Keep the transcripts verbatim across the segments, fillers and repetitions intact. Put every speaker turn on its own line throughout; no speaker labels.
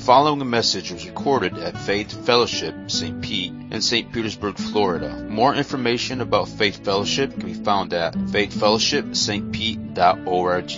following message was recorded at Faith Fellowship Saint Pete in Saint Petersburg, Florida. More information about Faith Fellowship can be found at faith fellowship st pete dot org.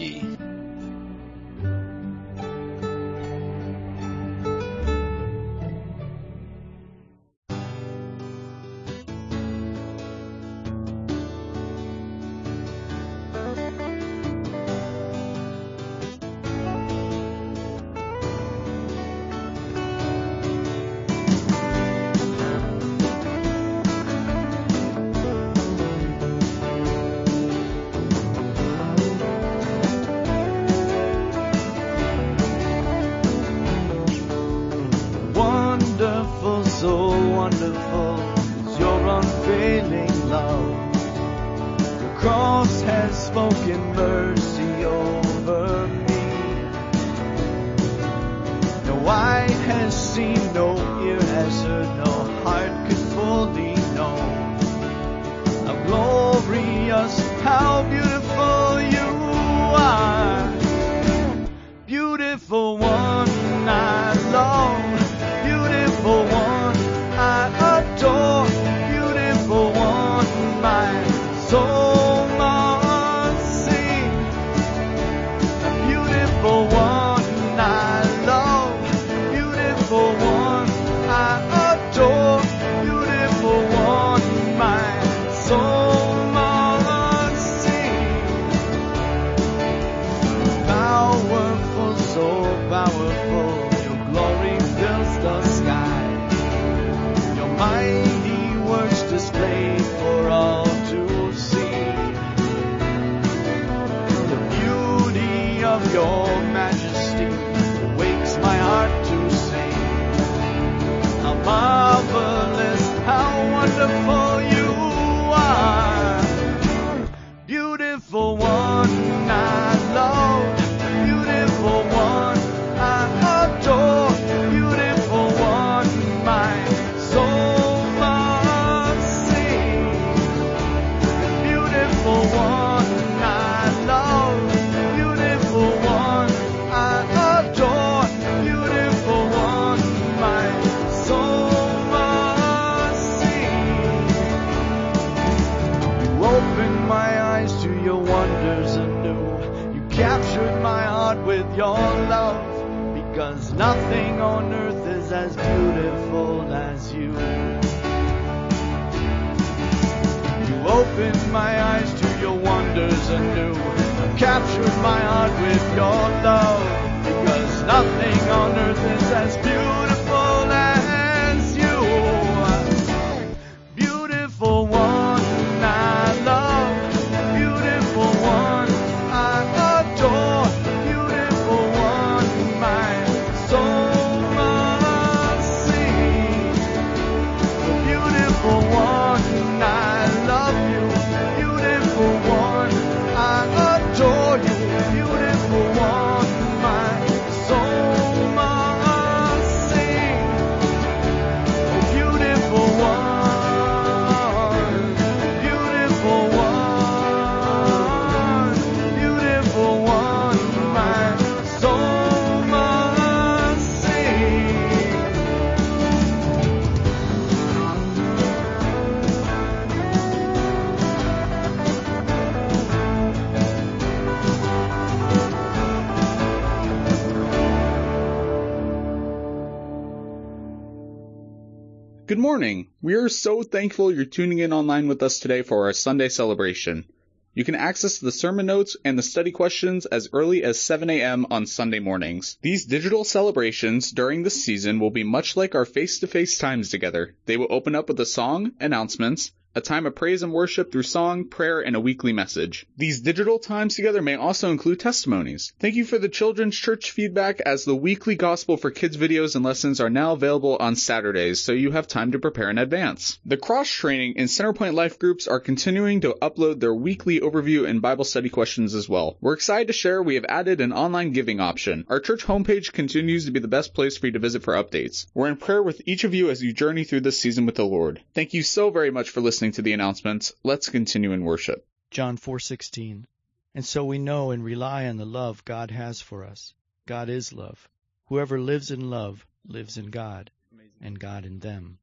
Good morning. We are so thankful you're tuning in online with us today for our Sunday celebration. You can access the sermon notes and the study questions as early as seven a.m. on Sunday mornings. These digital celebrations during this season will be much like our face-to-face times together. They will open up with a song, announcements, a time of praise and worship through song, prayer, and a weekly message. These digital times together may also include testimonies. Thank you for the Children's Church feedback, as the weekly Gospel for Kids videos and lessons are now available on Saturdays, so you have time to prepare in advance. The cross-training and Centerpoint Life groups are continuing to upload their weekly overview and Bible study questions as well. We're excited to share we have added an online giving option. Our church homepage continues to be the best place for you to visit for updates. We're in prayer with each of you as you journey through this season with the Lord. Thank you so very much for listening to the announcements. Let's continue in worship.
John four sixteen. And so we know and rely on the love God has for us. God is love. Whoever lives in love lives in God, and God in them.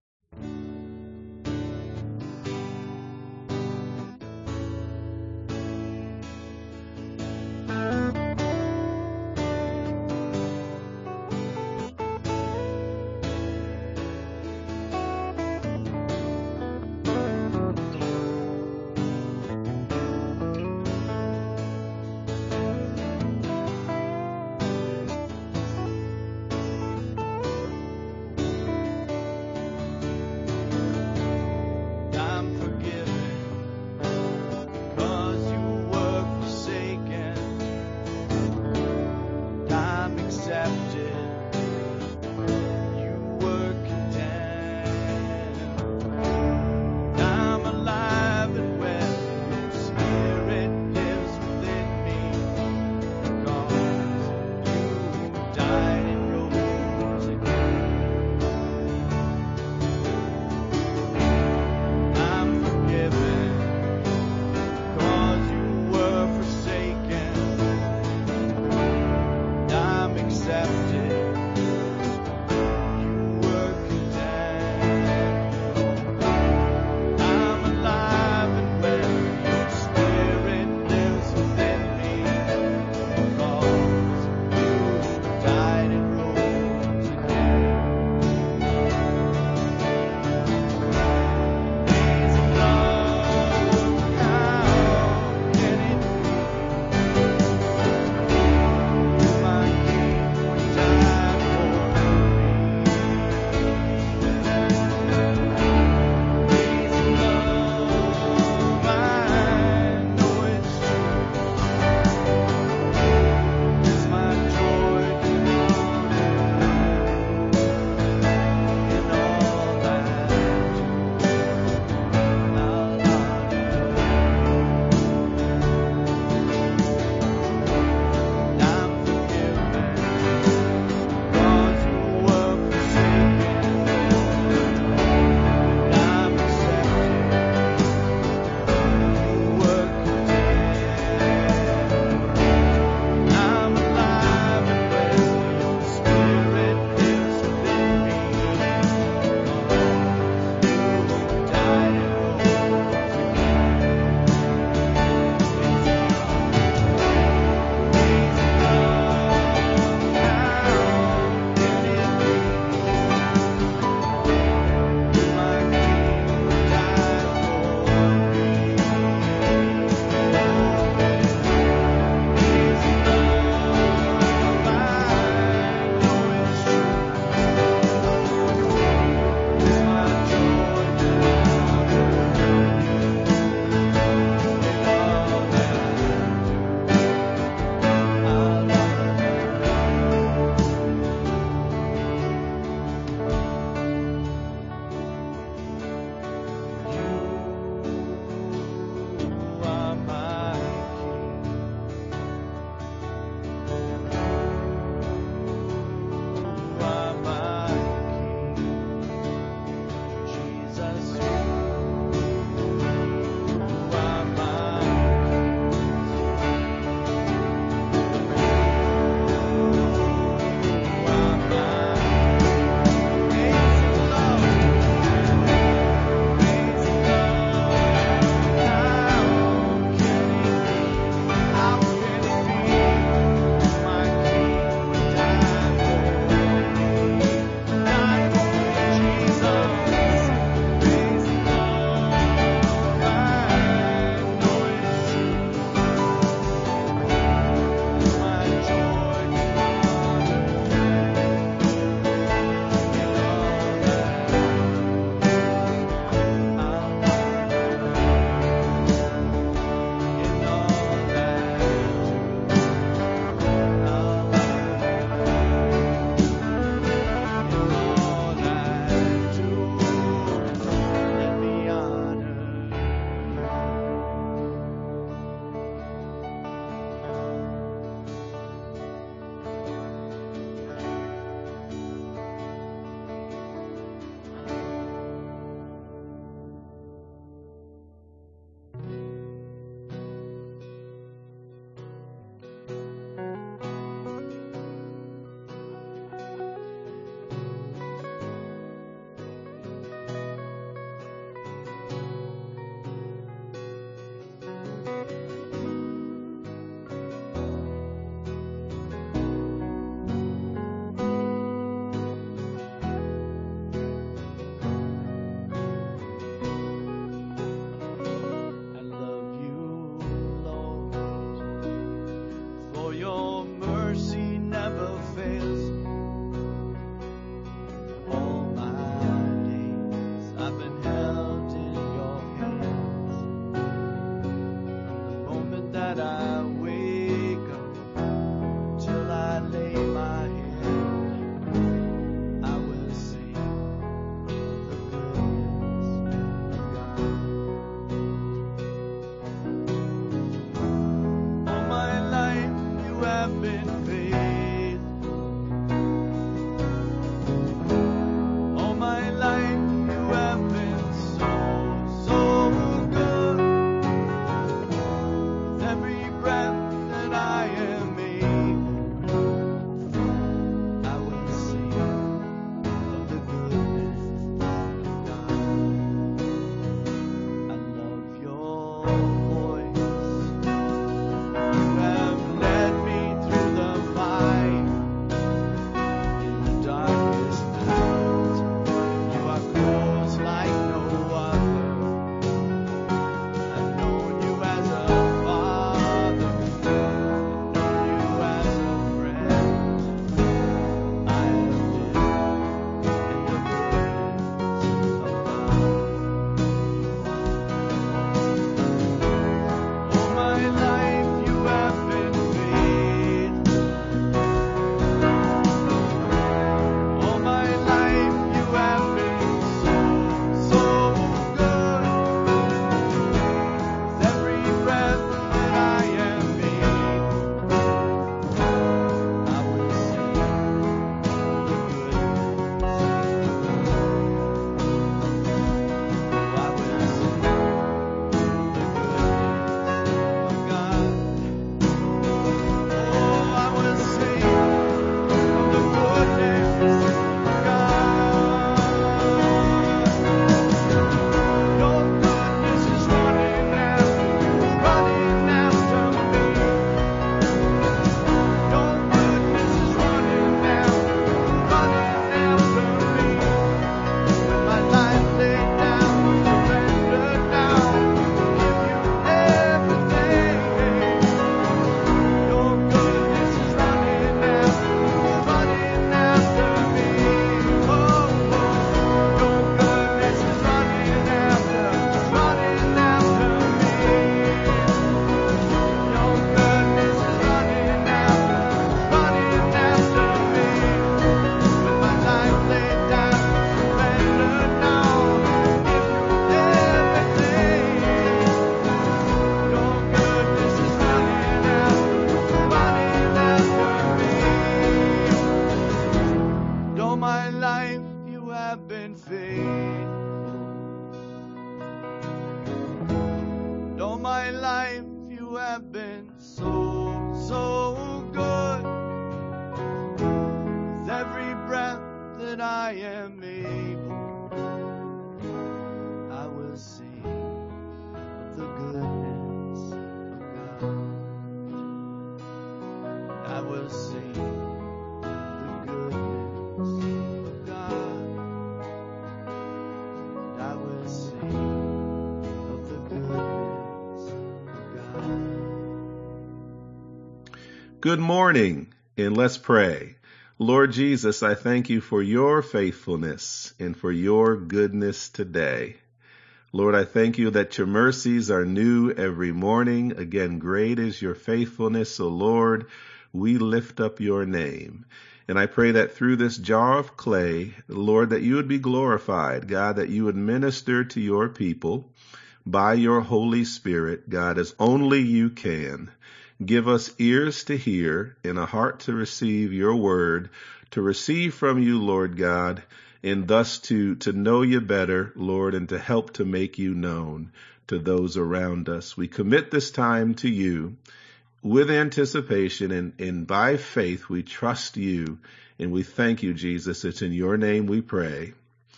Good morning, and let's pray. Lord Jesus, I thank you for your faithfulness and for your goodness today. Lord, I thank you that your mercies are new every morning. Again, great is your faithfulness. So Lord, we lift up your name. And I pray that through this jar of clay, Lord, that you would be glorified, God, that you would minister to your people by your Holy Spirit, God, as only you can. Give us ears to hear and a heart to receive your word, to receive from you, Lord God, and thus to, to know you better, Lord, and to help to make you known to those around us. We commit this time to you with anticipation, and, and by faith we trust you, and we thank you, Jesus. It's in your name we pray.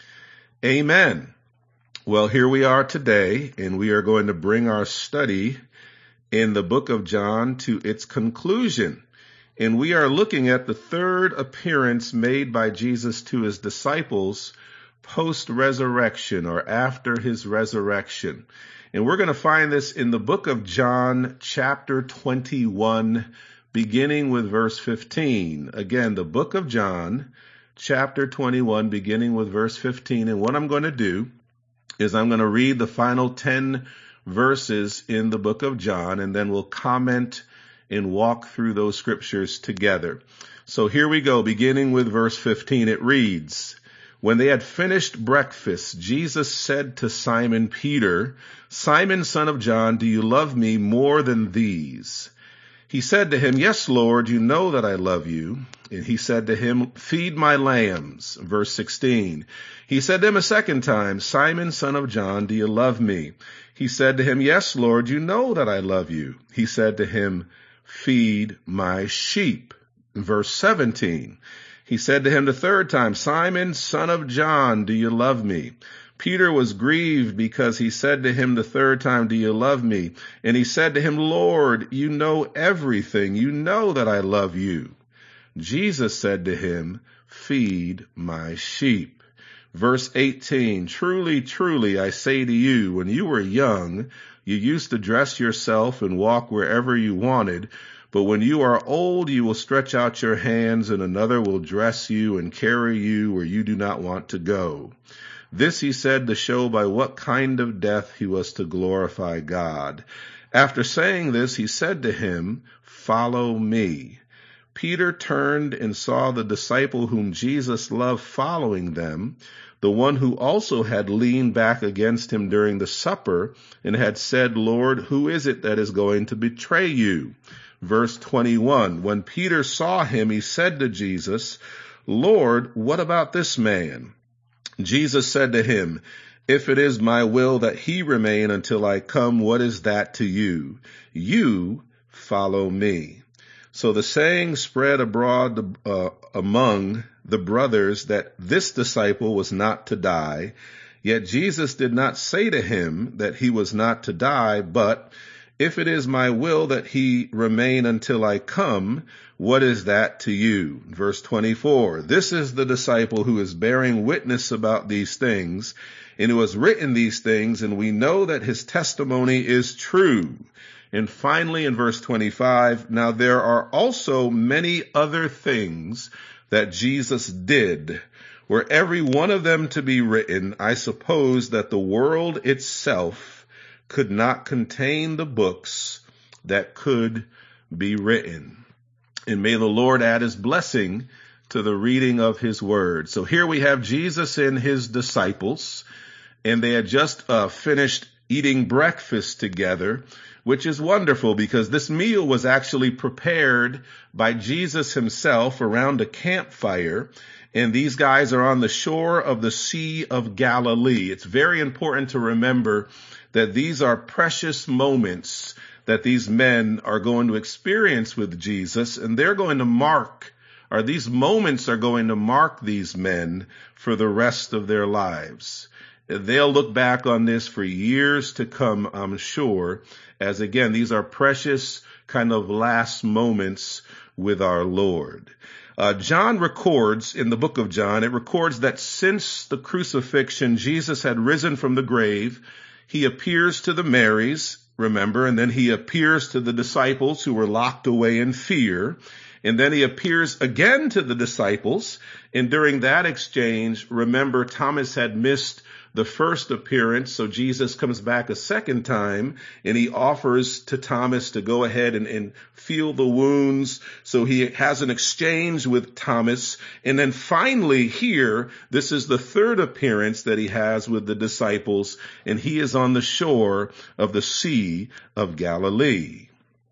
Amen. Well, here we are today, and we are going to bring our study in the book of John to its conclusion. And we are looking at the third appearance made by Jesus to his disciples post-resurrection or after his resurrection. And we're going to find this in the book of John, chapter twenty-one, beginning with verse fifteen. Again, the book of John, chapter twenty-one, beginning with verse fifteen. And what I'm going to do is I'm going to read the final ten verses in the book of John, and then we'll comment and walk through those scriptures together. So here we go, beginning with verse fifteen. It reads, "When they had finished breakfast, Jesus said to Simon Peter, 'Simon, son of John, do you love me more than these?' He said to him, 'Yes, Lord, you know that I love you.' And he said to him, 'Feed my lambs.'" Verse sixteen. He said to him a second time, "Simon, son of John, do you love me?" He said to him, "Yes, Lord, you know that I love you." He said to him, "Feed my sheep." Verse seventeen. He said to him the third time, "Simon, son of John, do you love me?" Peter was grieved because he said to him the third time, "Do you love me?" And he said to him, "Lord, you know everything. You know that I love you." Jesus said to him, "Feed my sheep." Verse eighteen, "Truly, truly, I say to you, when you were young, you used to dress yourself and walk wherever you wanted. But when you are old, you will stretch out your hands, and another will dress you and carry you where you do not want to go." This he said to show by what kind of death he was to glorify God. After saying this, he said to him, "Follow me." Peter turned and saw the disciple whom Jesus loved following them, the one who also had leaned back against him during the supper and had said, "Lord, who is it that is going to betray you?" Verse twenty-one, when Peter saw him, he said to Jesus, "Lord, what about this man?" Jesus said to him, "If it is my will that he remain until I come, what is that to you? You follow me." So the saying spread abroad uh, among the brothers that this disciple was not to die. Yet Jesus did not say to him that he was not to die, but, "If it is my will that he remain until I come, what is that to you?" Verse twenty-four, this is the disciple who is bearing witness about these things, and who has written these things, and we know that his testimony is true. And finally, in verse twenty-five, now there are also many other things that Jesus did. Were every one of them to be written, I suppose that the world itself could not contain the books that could be written. And may the Lord add his blessing to the reading of his word. So here we have Jesus and his disciples, and they had just uh, finished eating breakfast together, which is wonderful because this meal was actually prepared by Jesus himself around a campfire. And these guys are on the shore of the Sea of Galilee. It's very important to remember that these are precious moments that these men are going to experience with Jesus, and they're going to mark, or these moments are going to mark these men for the rest of their lives. They'll look back on this for years to come, I'm sure, as again, these are precious kind of last moments with our Lord. Uh, John records in the book of John, it records that since the crucifixion, Jesus had risen from the grave. He appears to the Marys, remember, and then he appears to the disciples who were locked away in fear. And then he appears again to the disciples. And during that exchange, remember, Thomas had missed the first appearance. So Jesus comes back a second time and he offers to Thomas to go ahead and, and feel the wounds. So he has an exchange with Thomas. And then finally here, this is the third appearance that he has with the disciples. And he is on the shore of the Sea of Galilee.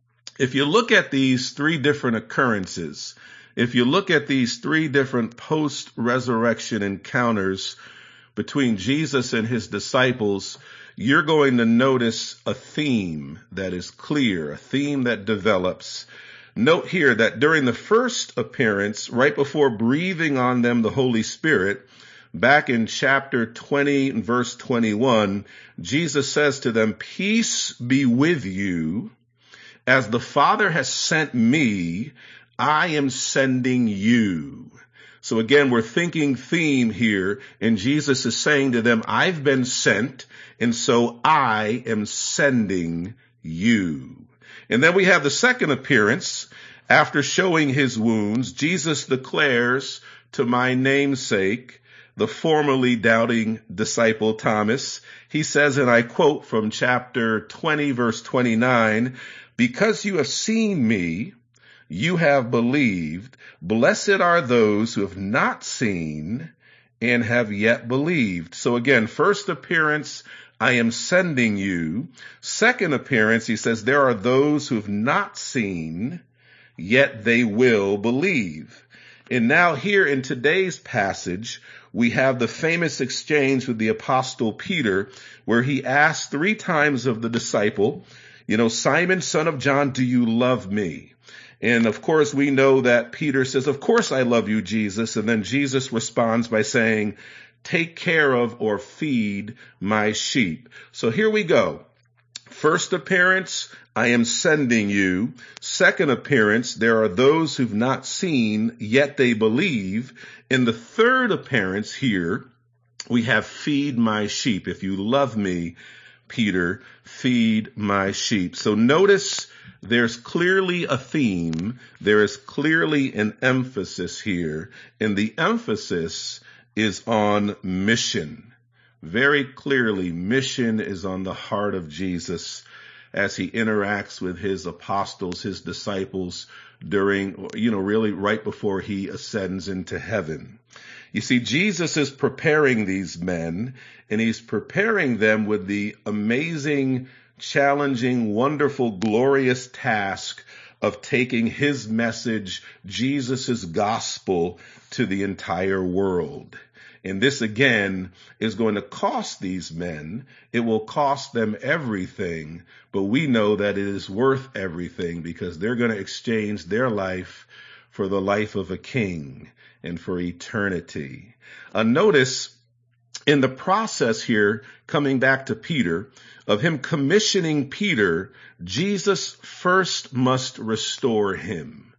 If you look at these three different occurrences, if you look at these three different post-resurrection encounters between Jesus and his disciples, you're going to notice a theme that is clear, a theme that develops. Note here that during the first appearance, right before breathing on them the Holy Spirit, back in chapter twenty and verse twenty-one, Jesus says to them, "Peace be with you. As the Father has sent me, I am sending you." So again, we're thinking theme here, and Jesus is saying to them, I've been sent, and so I am sending you. And then we have the second appearance. After showing his wounds, Jesus declares to my namesake, the formerly doubting disciple Thomas, he says, and I quote from chapter twenty, verse twenty-nine, "Because you have seen me, you have believed. Blessed are those who have not seen and have yet believed." So again, first appearance, I am sending you. Second appearance, he says, there are those who have not seen, yet they will believe. And now here in today's passage, we have the famous exchange with the apostle Peter, where he asked three times of the disciple, you know, "Simon, son of John, do you love me?" And of course, we know that Peter says, "Of course I love you, Jesus." And then Jesus responds by saying, "Take care of or feed my sheep." So here we go. First appearance, I am sending you. Second appearance, there are those who've not seen, yet they believe. In the third appearance here, we have feed my sheep. If you love me, Peter, feed my sheep. So notice there's clearly a theme. There is clearly an emphasis here. And the emphasis is on mission. Very clearly, mission is on the heart of Jesus as he interacts with his apostles, his disciples during, you know, really right before he ascends into heaven. You see, Jesus is preparing these men, and he's preparing them with the amazing, challenging, wonderful, glorious task of taking his message, Jesus' gospel, to the entire world. And this again is going to cost these men. It will cost them everything, but we know that it is worth everything because they're going to exchange their life for the life of a king and for eternity. Uh, notice in the process here, coming back to Peter, of him commissioning Peter, Jesus first must restore him.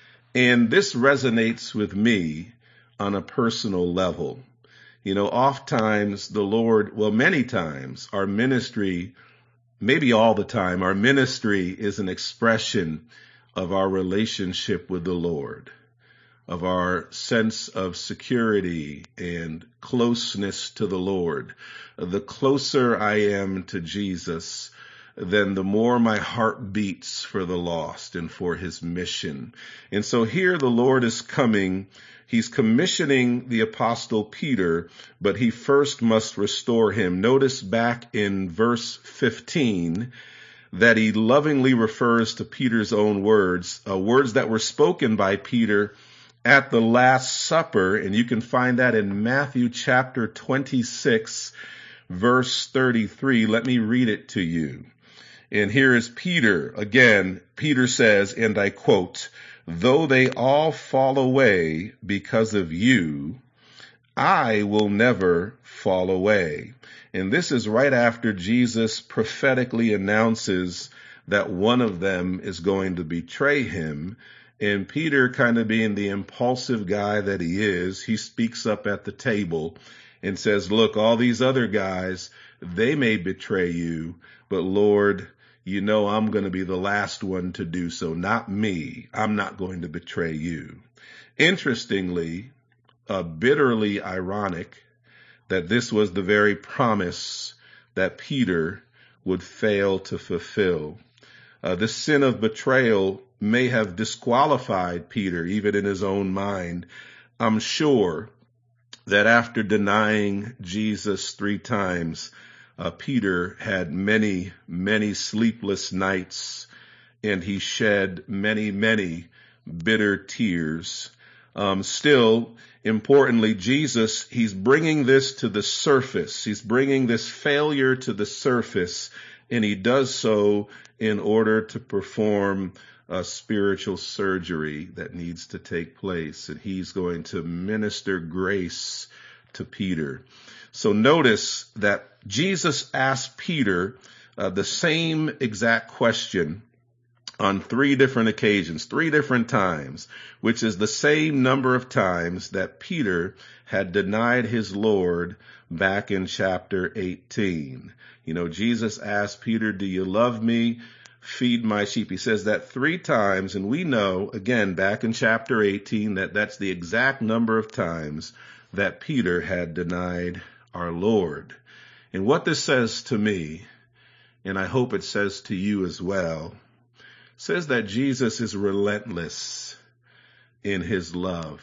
And this resonates with me on a personal level. You know, oftentimes the Lord, well, many times our ministry, maybe all the time, our ministry is an expression of our relationship with the Lord, of our sense of security and closeness to the Lord. The closer I am to Jesus, then the more my heart beats for the lost and for his mission. And so here the Lord is coming. He's commissioning the apostle Peter, but he first must restore him. Notice back in verse fifteen that he lovingly refers to Peter's own words, uh, words that were spoken by Peter at the Last Supper. And you can find that in Matthew chapter twenty-six, verse thirty-three. Let me read it to you. And here is Peter. Again, Peter says, and I quote, "Though they all fall away because of you, I will never fall away." And this is right after Jesus prophetically announces that one of them is going to betray him. And Peter, kind of being the impulsive guy that he is, he speaks up at the table and says, "Look, all these other guys, they may betray you, but Lord, you know I'm going to be the last one to do so. Not me. I'm not going to betray you. Interestingly, uh, bitterly ironic that this was the very promise that Peter would fail to fulfill. Uh, the sin of betrayal may have disqualified Peter, even in his own mind. I'm sure that after denying Jesus three times, uh, Peter had many, many sleepless nights, and he shed many, many bitter tears. Um, still, importantly, Jesus, he's bringing this to the surface. He's bringing this failure to the surface, and he does so in order to perform a spiritual surgery that needs to take place. And he's going to minister grace to Peter. So notice that Jesus asked Peter uh, the same exact question on three different occasions, three different times, which is the same number of times that Peter had denied his Lord back in chapter eighteen. You know, Jesus asked Peter, do you love me? Feed my sheep. He says that three times, and we know, again, back in chapter eighteen, that that's the exact number of times that Peter had denied our Lord. And what this says to me, and I hope it says to you as well, says that Jesus is relentless in his love.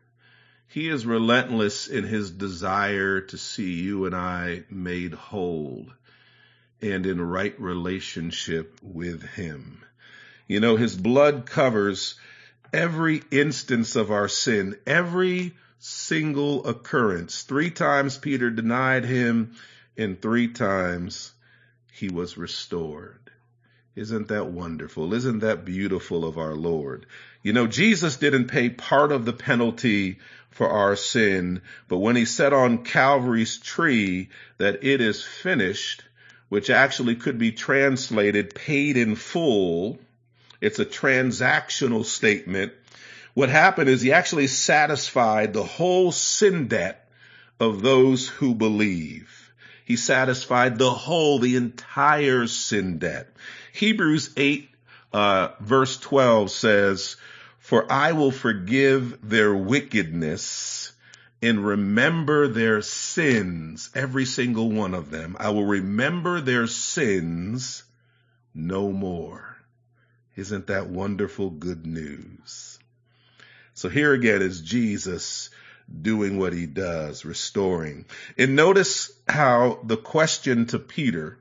He is relentless in his desire to see you and I made whole and in right relationship with him. You know, his blood covers every instance of our sin, every single occurrence. Three times Peter denied him, and three times he was restored. Isn't that wonderful? Isn't that beautiful of our Lord? You know, Jesus didn't pay part of the penalty for our sin, but when he said on Calvary's tree that it is finished, which actually could be translated paid in full, it's a transactional statement. What happened is he actually satisfied the whole sin debt of those who believe. He satisfied the whole, the entire sin debt. Hebrews eight, uh, verse twelve says, for I will forgive their wickedness and remember their sins, every single one of them. I will remember their sins no more. Isn't that wonderful good news? So here again is Jesus doing what he does, restoring. And notice how the question to Peter,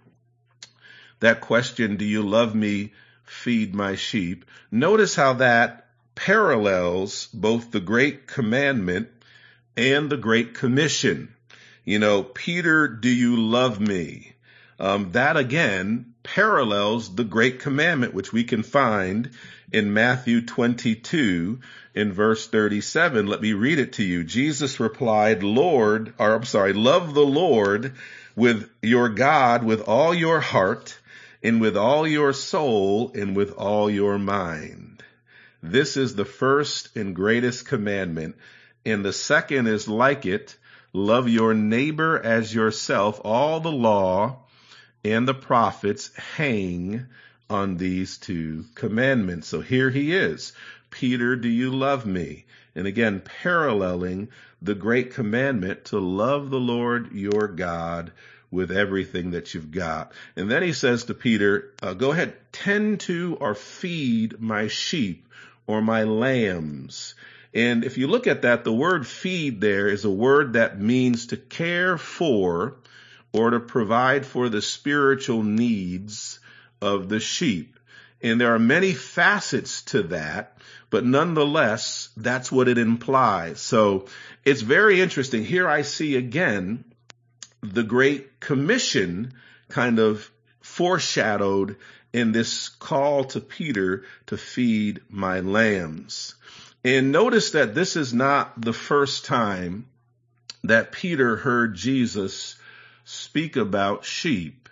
that question, do you love me? Feed my sheep. Notice how that parallels both the Great Commandment and the Great Commission. You know, Peter, do you love me? Um, that again parallels the Great Commandment, which we can find in Matthew twenty-two in verse thirty-seven. Let me read it to you. Jesus replied, Lord, or I'm sorry, love the Lord with your God with all your heart and with all your soul and with all your mind. This is the first and greatest commandment. And the second is like it. Love your neighbor as yourself. All the law and the prophets hang on these two commandments. So here he is. Peter, do you love me? And again, paralleling the great commandment to love the Lord your God with everything that you've got. And then he says to Peter, uh, go ahead, tend to or feed my sheep or my lambs. And if you look at that, the word feed there is a word that means to care for or to provide for the spiritual needs of the sheep. And there are many facets to that, but nonetheless, that's what it implies. So it's very interesting. Here I see again the Great Commission kind of foreshadowed in this call to Peter to feed my lambs. And notice that this is not the first time that Peter heard Jesus speak about sheep.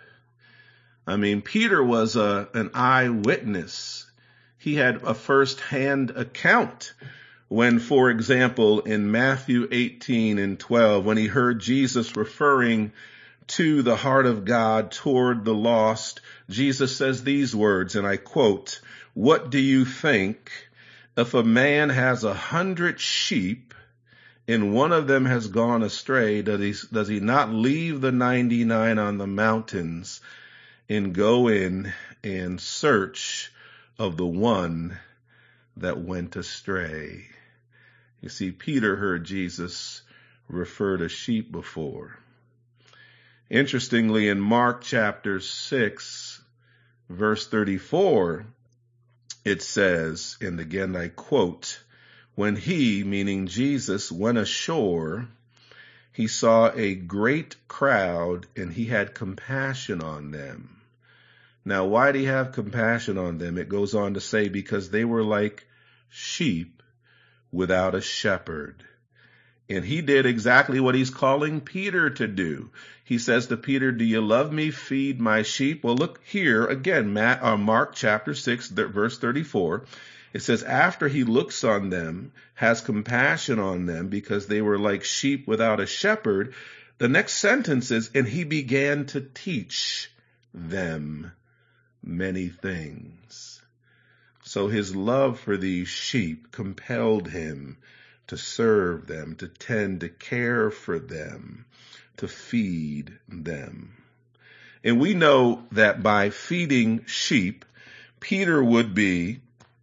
I mean, Peter was a, an eyewitness. He had a first-hand account when, for example, in Matthew eighteen and twelve, when he heard Jesus referring to the heart of God toward the lost, Jesus says these words, and I quote, "What do you think if a man has a hundred sheep and one of them has gone astray? Does he, does he not leave the ninety-nine on the mountains and go in and search of the one that went astray?" You see, Peter heard Jesus refer to sheep before. Interestingly, in Mark chapter six, verse thirty-four, it says, and again I quote, "When he," meaning Jesus, "went ashore, he saw a great crowd and he had compassion on them." Now, why did he have compassion on them? It goes on to say, because they were like sheep without a shepherd. And he did exactly what he's calling Peter to do. He says to Peter, "Do you love me? Feed my sheep." Well, look here again, Matt, uh, Mark chapter six, verse thirty-four. It says, after he looks on them, has compassion on them because they were like sheep without a shepherd. The next sentence is, and he began to teach them many things. So his love for these sheep compelled him to serve them, to tend, to care for them, to feed them. And we know that by feeding sheep, Peter would be,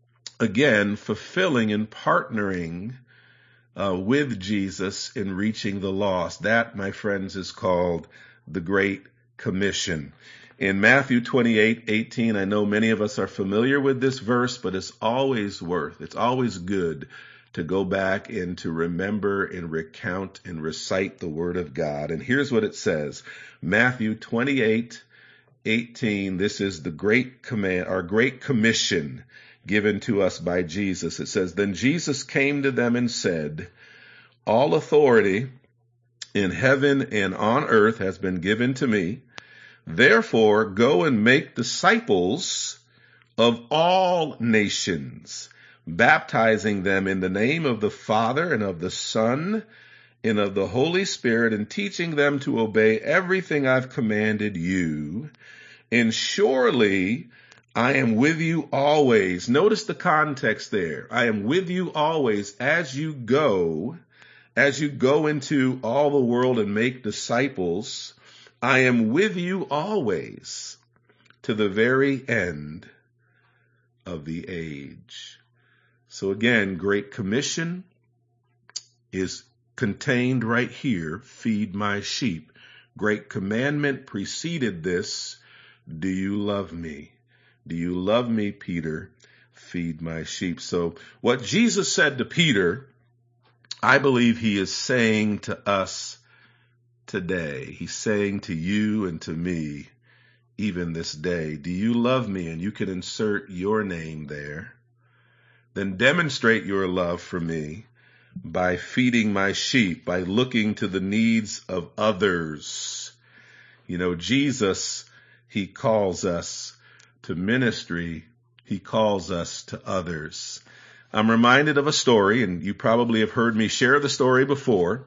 again, fulfilling and partnering uh, with Jesus in reaching the lost. That, my friends, is called the Great Commission. In Matthew twenty-eight eighteen, I know many of us are familiar with this verse, but it's always worth, it's always good to go back and to remember and recount and recite the Word of God. And here's what it says. Matthew twenty-eight eighteen, this is the great command, our great commission given to us by Jesus. It says, "Then Jesus came to them and said, all authority in heaven and on earth has been given to me. Therefore, go and make disciples of all nations, baptizing them in the name of the Father and of the Son and of the Holy Spirit, and teaching them to obey everything I've commanded you. And surely I am with you always." Notice the context there. I am with you always as you go, as you go into all the world and make disciples. I am with you always to the very end of the age. So again, Great Commission is contained right here. Feed my sheep. Great Commandment preceded this. Do you love me? Do you love me, Peter? Feed my sheep. So what Jesus said to Peter, I believe he is saying to us today. He's saying to you and to me, even this day, do you love me? And you can insert your name there. Then demonstrate your love for me by feeding my sheep, by looking to the needs of others. You know, Jesus, he calls us to ministry. He calls us to others. I'm reminded of a story, and you probably have heard me share the story before.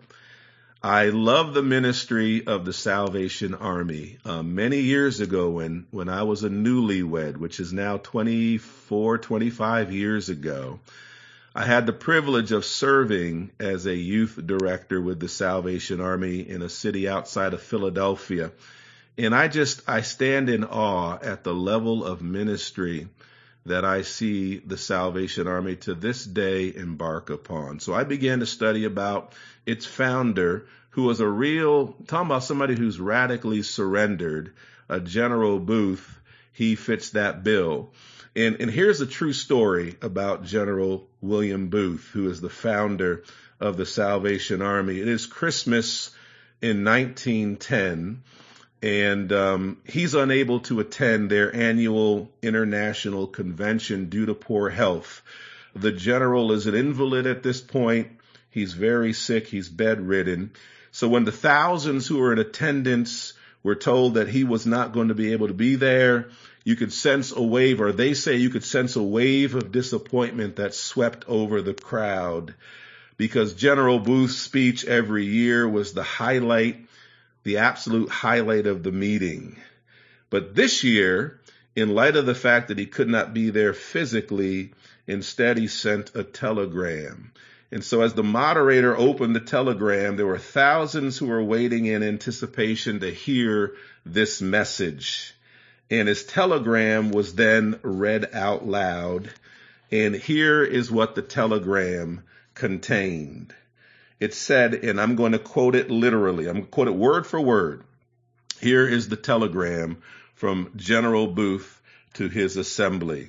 I love the ministry of the Salvation Army. Uh, many years ago when, when I was a newlywed, which is now twenty-four, twenty-five years ago, I had the privilege of serving as a youth director with the Salvation Army in a city outside of Philadelphia. And I just, I stand in awe at the level of ministry that I see the Salvation Army to this day embark upon. So I began to study about its founder, who was a real, talking about somebody who's radically surrendered, a General Booth. He fits that bill. And, and here's a true story about General William Booth, who is the founder of the Salvation Army. It is Christmas in nineteen ten. And um, he's unable to attend their annual international convention due to poor health. The general is an invalid at this point. He's very sick. He's bedridden. So when the thousands who were in attendance were told that he was not going to be able to be there, you could sense a wave, or they say you could sense a wave of disappointment that swept over the crowd, because General Booth's speech every year was the highlight the absolute highlight of the meeting. But this year, in light of the fact that he could not be there physically, instead he sent a telegram. And so as the moderator opened the telegram, there were thousands who were waiting in anticipation to hear this message. And his telegram was then read out loud. And here is what the telegram contained. It said, and I'm going to quote it literally, I'm going to quote it word for word. Here is the telegram from General Booth to his assembly.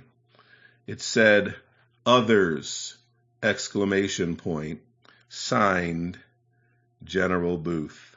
It said, others, exclamation point, signed General Booth.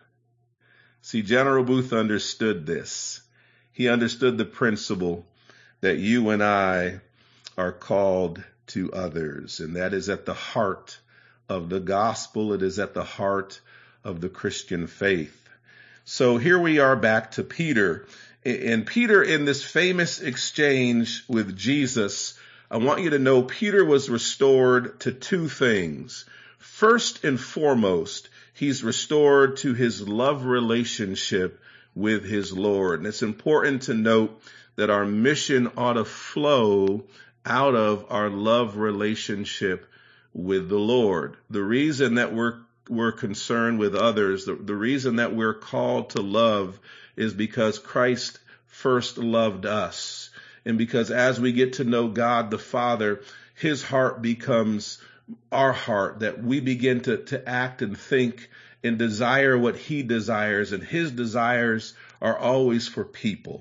See, General Booth understood this. He understood the principle that you and I are called to others, and that is at the heart of the gospel. It is at the heart of the Christian faith. So here we are back to Peter. And Peter, in this famous exchange with Jesus, I want you to know Peter was restored to two things. First and foremost, he's restored to his love relationship with his Lord. And it's important to note that our mission ought to flow out of our love relationship with the Lord. The reason that we're we're concerned with others, the, the reason that we're called to love is because Christ first loved us. And because as we get to know God the Father, his heart becomes our heart, that we begin to, to act and think and desire what he desires. And his desires are always for people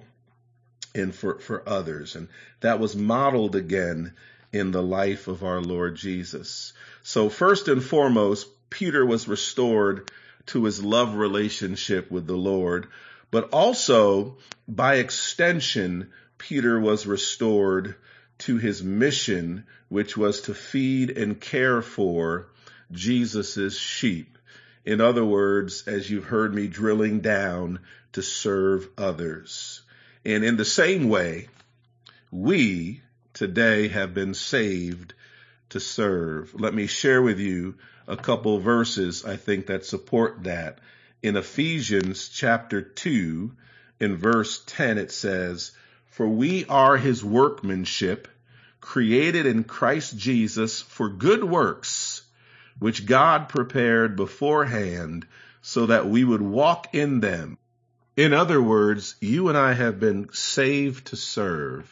and for, for others. And that was modeled again in the life of our Lord Jesus. So first and foremost, Peter was restored to his love relationship with the Lord, but also by extension, Peter was restored to his mission, which was to feed and care for Jesus's sheep. In other words, as you've heard me drilling down, to serve others. And in the same way, we today have been saved to serve. Let me share with you a couple verses I think that support that. In Ephesians chapter two, in verse ten, it says, for we are his workmanship, created in Christ Jesus for good works, which God prepared beforehand so that we would walk in them. In other words, you and I have been saved to serve.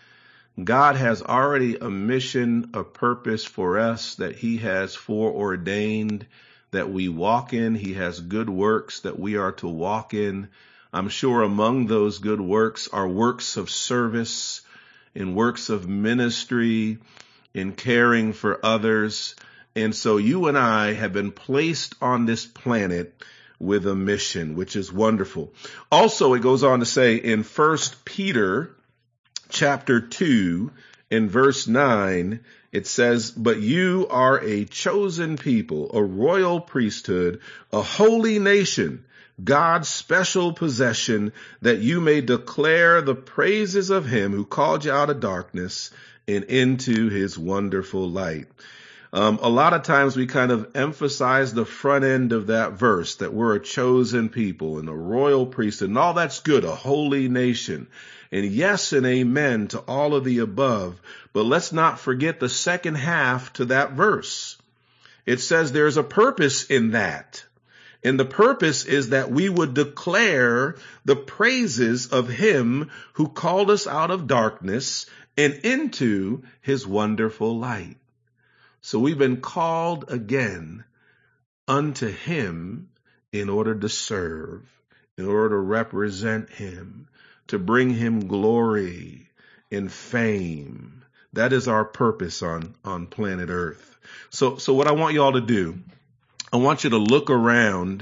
God has already a mission, a purpose for us that he has foreordained that we walk in. He has good works that we are to walk in. I'm sure among those good works are works of service and works of ministry in caring for others. And so you and I have been placed on this planet with a mission, which is wonderful. Also, it goes on to say in First Peter chapter two, in verse nine, it says, but you are a chosen people, a royal priesthood, a holy nation, God's special possession, that you may declare the praises of him who called you out of darkness and into his wonderful light. Um, a lot of times we kind of emphasize the front end of that verse, that we're a chosen people and a royal priesthood, and all that's good, a holy nation. And yes and amen to all of the above. But let's not forget the second half to that verse. It says there's a purpose in that. And the purpose is that we would declare the praises of him who called us out of darkness and into his wonderful light. So we've been called again unto him in order to serve, in order to represent him, to bring him glory and fame. That is our purpose on, on planet Earth. So, so what I want you all to do, I want you to look around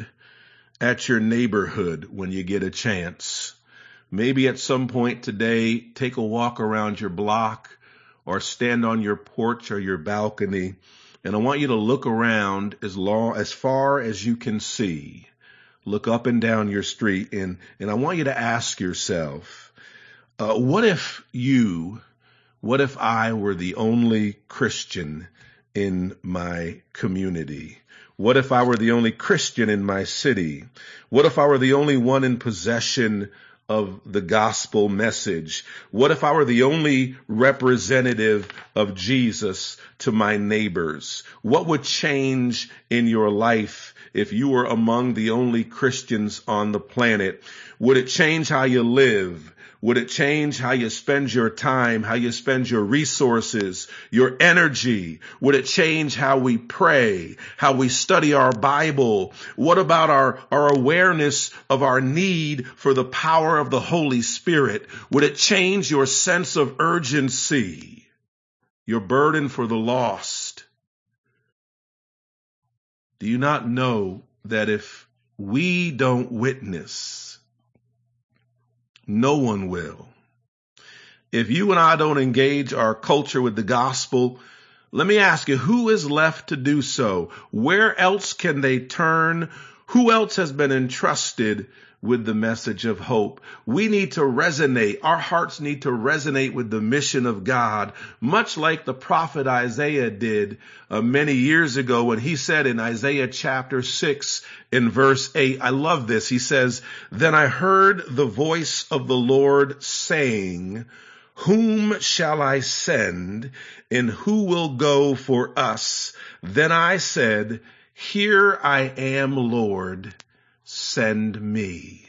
at your neighborhood when you get a chance. Maybe at some point today, take a walk around your block or stand on your porch or your balcony. And I want you to look around as long, as far as you can see. Look up and down your street, and, and I want you to ask yourself, uh, what if you, what if I were the only Christian in my community? What if I were the only Christian in my city? What if I were the only one in possession of the gospel message? What if I were the only representative of Jesus to my neighbors? What would change in your life if you were among the only Christians on the planet? Would it change how you live? Would it change how you spend your time, how you spend your resources, your energy? Would it change how we pray, how we study our Bible? What about our, our awareness of our need for the power of the Holy Spirit? Would it change your sense of urgency, your burden for the lost? Do you not know that if we don't witness, no one will? If you and I don't engage our culture with the gospel, let me ask you, who is left to do so? Where else can they turn? Who else has been entrusted with the message of hope? We need to resonate. Our hearts need to resonate with the mission of God, much like the prophet Isaiah did uh, many years ago when he said in Isaiah chapter six in verse eight, I love this. He says, "Then I heard the voice of the Lord saying, whom shall I send, and who will go for us? Then I said, here I am, Lord, send me."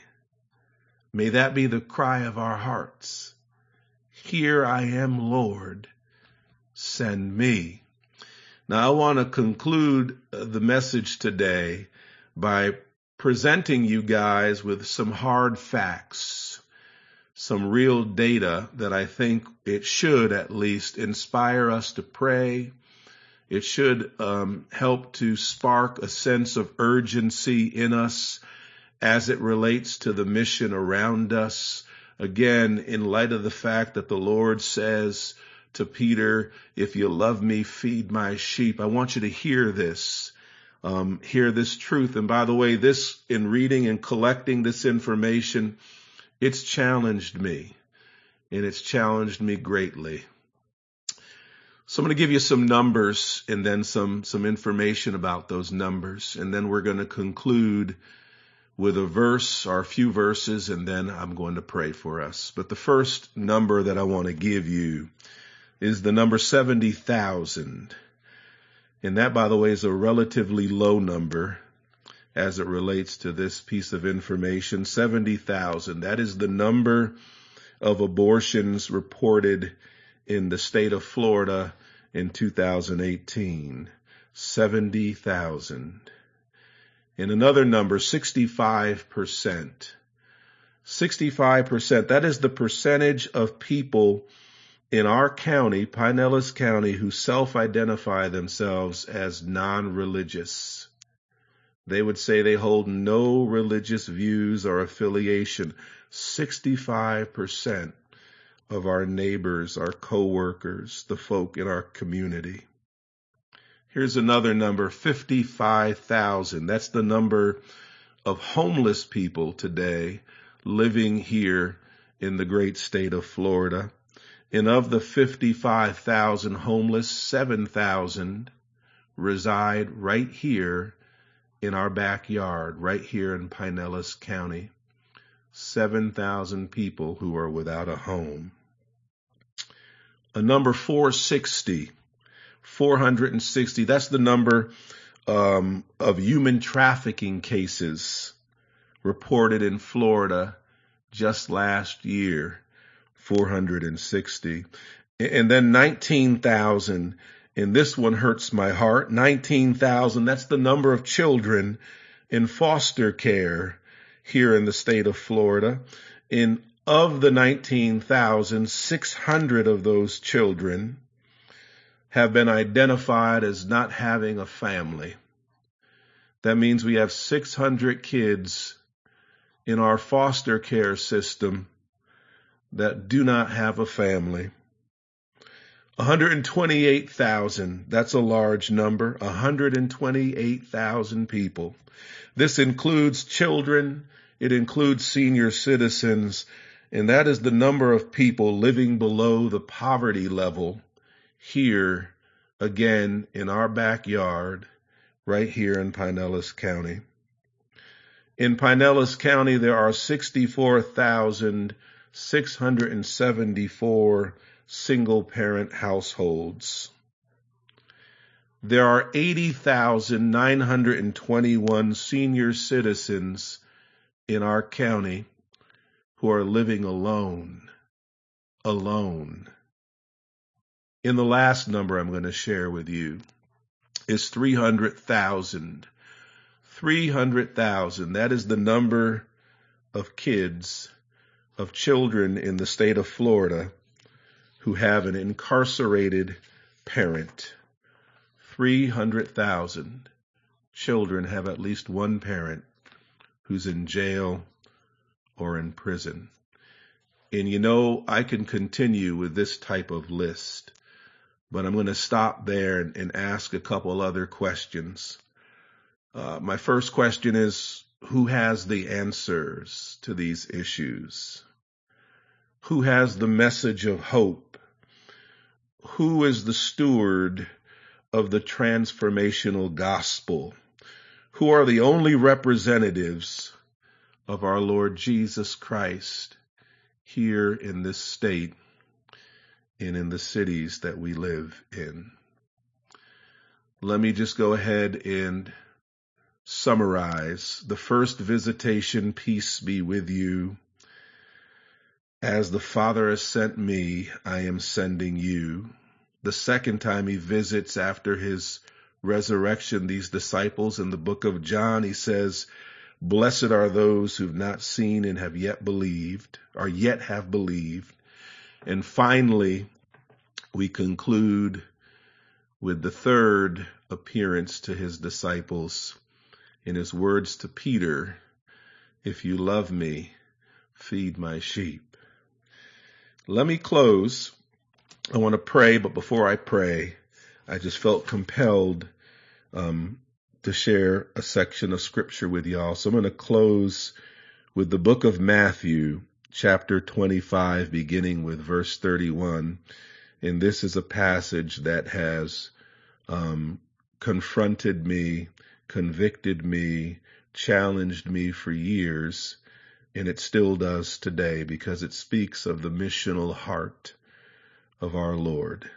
May that be the cry of our hearts. Here I am, Lord, send me. Now I want to conclude the message today by presenting you guys with some hard facts, some real data that I think it should at least inspire us to pray. It should um, help to spark a sense of urgency in us as it relates to the mission around us. Again, in light of the fact that the Lord says to Peter, if you love me, feed my sheep. I want you to hear this, um, hear this truth. And by the way, this, in reading and collecting this information, it's challenged me, and it's challenged me greatly. So I'm going to give you some numbers and then some, some information about those numbers. And then we're going to conclude with a verse or a few verses, and then I'm going to pray for us. But the first number that I want to give you is the number seventy thousand. And that, by the way, is a relatively low number as it relates to this piece of information. seventy thousand. That is the number of abortions reported in the state of Florida in two thousand eighteen. seventy thousand. And another number, sixty-five percent. sixty-five percent. That is the percentage of people in our county, Pinellas County, who self-identify themselves as non-religious. They would say they hold no religious views or affiliation. sixty-five percent of our neighbors, our co-workers, the folk in our community. Here's another number, fifty-five thousand. That's the number of homeless people today living here in the great state of Florida. And of the fifty-five thousand homeless, seven thousand reside right here in our backyard, right here in Pinellas County. seven thousand people who are without a home. A number four sixty. four hundred sixty. That's the number um, of human trafficking cases reported in Florida just last year. four hundred sixty. And then nineteen thousand. And this one hurts my heart. nineteen thousand. That's the number of children in foster care here in the state of Florida. And of the nineteen thousand, six hundred of those children have been identified as not having a family. That means we have six hundred kids in our foster care system that do not have a family. one hundred twenty-eight thousand, that's a large number, one hundred twenty-eight thousand people. This includes children, it includes senior citizens, and that is the number of people living below the poverty level here, again, in our backyard, right here in Pinellas County. In Pinellas County, there are sixty-four thousand six hundred seventy-four single-parent households. There are eighty thousand nine hundred twenty-one senior citizens in our county who are living alone. Alone. In the last number I'm going to share with you is three hundred thousand. three hundred thousand. That is the number of kids, of children in the state of Florida who have an incarcerated parent. three hundred thousand children have at least one parent who's in jail or in prison. And you know, I can continue with this type of list, but I'm going to stop there and, and ask a couple other questions. Uh, my first question is, who has the answers to these issues? Who has the message of hope? Who is the steward of the transformational gospel? Who are the only representatives of our Lord Jesus Christ here in this state and in the cities that we live in? Let me just go ahead and summarize. The first visitation, peace be with you. As the Father has sent me, I am sending you. The second time he visits after his resurrection, these disciples in the book of John, he says, blessed are those who've not seen and have yet believed, or yet have believed. And finally, we conclude with the third appearance to his disciples in his words to Peter, if you love me, feed my sheep. Let me close. I want to pray, but before I pray, I just felt compelled um, to share a section of scripture with y'all. So I'm going to close with the book of Matthew, chapter twenty-five, beginning with verse thirty-one. And this is a passage that has um, confronted me, convicted me, challenged me for years, and it still does today because it speaks of the missional heart of our Lord.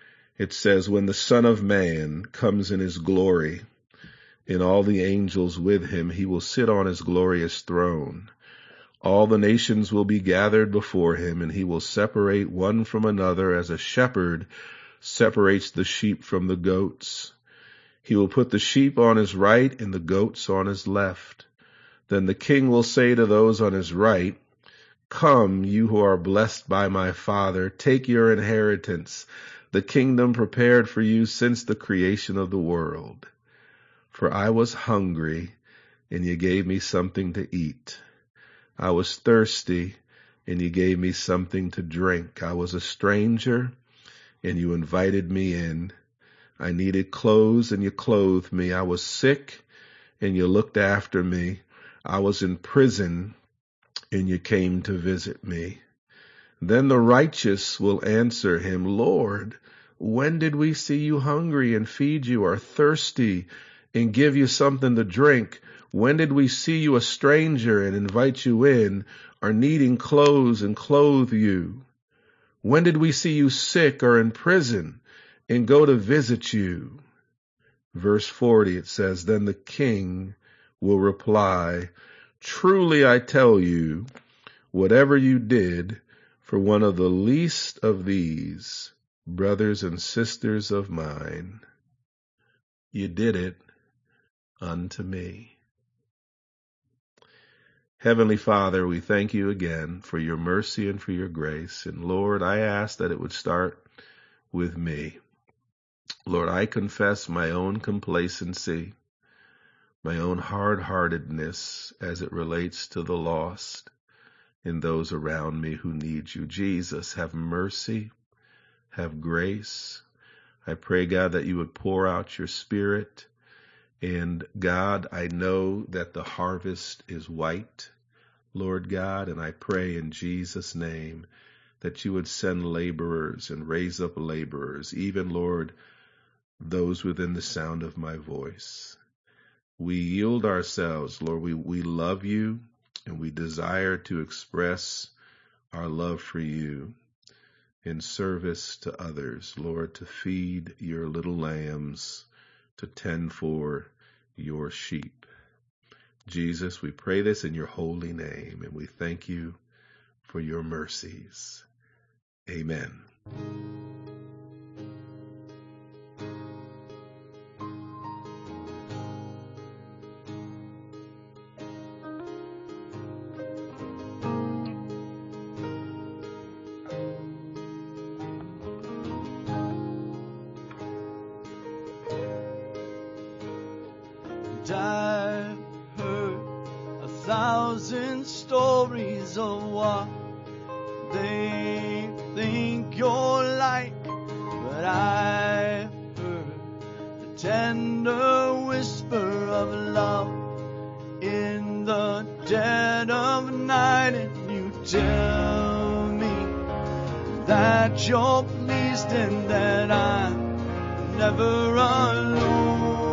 It says, when the Son of Man comes in his glory and all the angels with him, he will sit on his glorious throne. All the nations will be gathered before him, and he will separate one from another as a shepherd separates the sheep from the goats. He will put the sheep on his right and the goats on his left. Then the king will say to those on his right, come, you who are blessed by my Father, take your inheritance, the kingdom prepared for you since the creation of the world. For I was hungry, and you gave me something to eat. I was thirsty, and you gave me something to drink. I was a stranger, and you invited me in. I needed clothes, and you clothed me. I was sick, and you looked after me. I was in prison, and you came to visit me. Then the righteous will answer him, Lord, when did we see you hungry and feed you, or thirsty and give you something to drink? When did we see you a stranger and invite you in, or needing clothes and clothe you? When did we see you sick or in prison and go to visit you? Verse forty, it says, then the king will reply, truly I tell you, whatever you did for one of the least of these brothers and sisters of mine, you did it unto me. Heavenly Father, we thank you again for your mercy and for your grace. And Lord, I ask that it would start with me. Lord, I confess my own complacency, my own hard-heartedness as it relates to the lost and those around me who need you. Jesus, have mercy, have grace. I pray, God, that you would pour out your Spirit. And God, I know that the harvest is white, Lord God, and I pray in Jesus' name that you would send laborers and raise up laborers, even, Lord, those within the sound of my voice. we yield ourselves, Lord. We, we love you, and we desire to express our love for you in service to others, Lord, to feed your little lambs, to tend for your sheep. Jesus, we pray this in your holy name, and we thank you for your mercies. Amen.
I've heard a thousand stories of what they think you're like, but I've heard the tender whisper of love in the dead of night, and you tell me that you're pleased and that I'm never alone.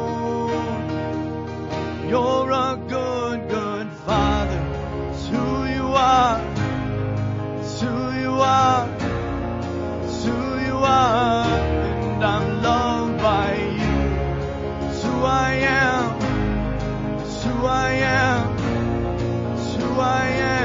You're a good, good Father. It's who you are. It's who you are. It's who you are. And I'm loved by you. It's who I am. It's who I am. It's who I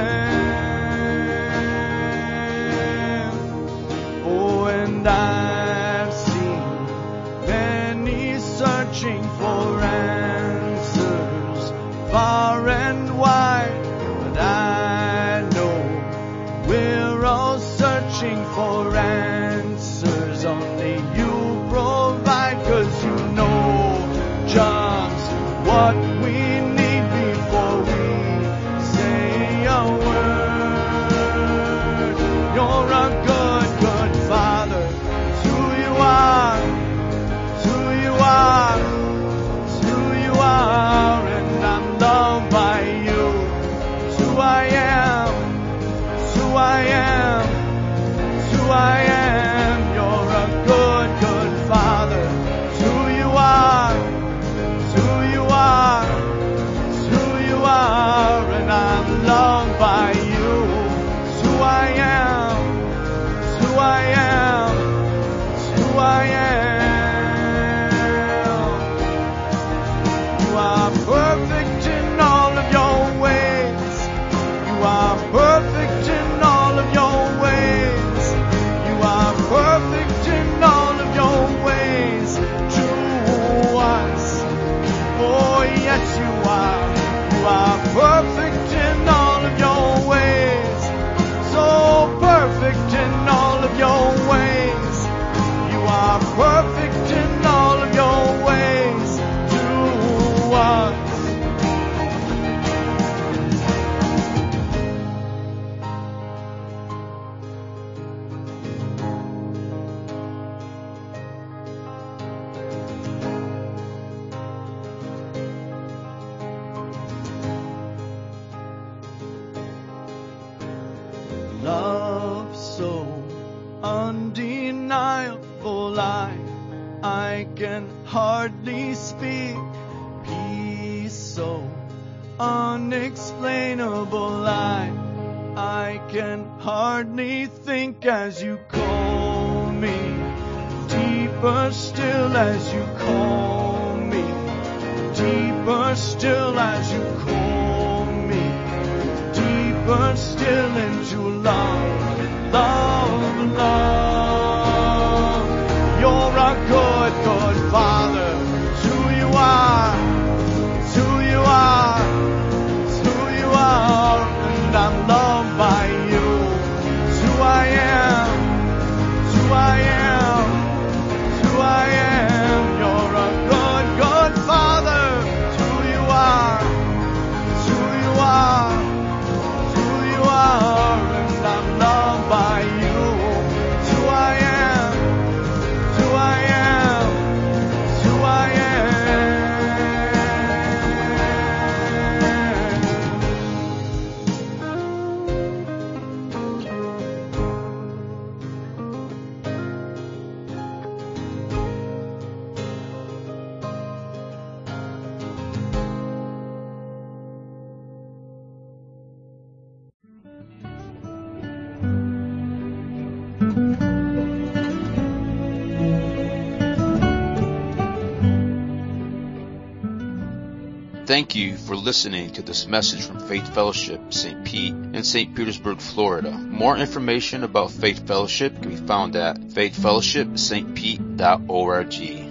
am. Oh, and I've seen many searching for answers far and wide, but I know we're all searching for answers only you provide, 'cause you know just what we need before we say a word. You're a good, good Father. It's who you are. It's who you are. It's who you are. Loved by you. It's who I am. It's who I am. It's who I am. You're a good, good Father. It's who you are. It's who you are. It's who you are. And I'm loved by you. It's who I am. It's who I am. It's who I am. You are perfect in all of your ways. You are perfect in all of your ways. You are perfect in all of your ways to us. Oh, yes, you are. You are perfect in all of your ways. So perfect in all of your ways. You are perfect in all of your ways to us. Love so undeniable, I, I can hardly speak. Peace so unexplainable, I, I can hardly think as you call me. Deeper still as you call me. Deeper still as you call me. Deeper still into love, love, love. You're a good, good Father. It's who you are. It's who you are. It's who you are. And I'm loved by you. It's who I am. It's who I am. It's who I am. You're a good, good Father. It's who you are. It's who you are. It's who you are.
Thank you for listening to this message from Faith Fellowship Saint Pete in Saint Petersburg, Florida. More information about Faith Fellowship can be found at faith fellowship saint pete dot org.